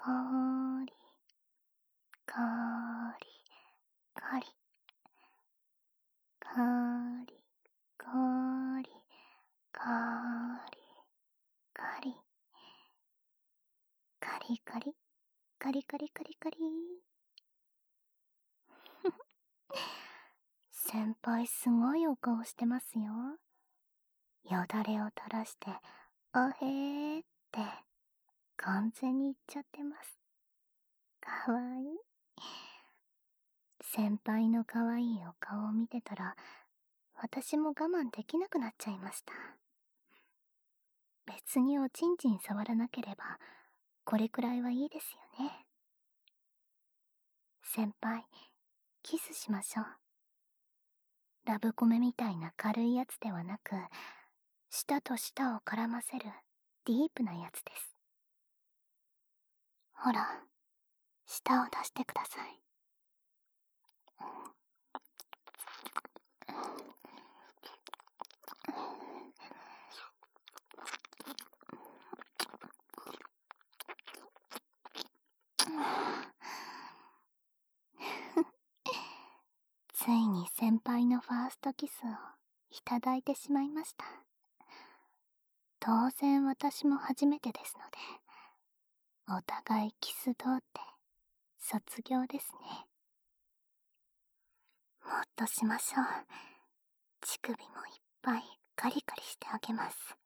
カリカリカリカリカリカリカリカリカリカリカリカリカリ。先輩すごいお顔してますよ。よだれを垂らしてあへーって完全にいっちゃってます。かわいい。先輩のかわいいお顔を見てたら私も我慢できなくなっちゃいました。別におちんちん触らなければこれくらいはいいですよね。先輩、キスしましょう。ラブコメみたいな軽いやつではなく、舌と舌を絡ませるディープなやつです。ほら、舌を出してください。ついに先輩のファーストキスをいただいてしまいました。当然私も初めてですので、お互いキス童って卒業ですね。もっとしましょう。乳首もいっぱいカリカリしてあげます。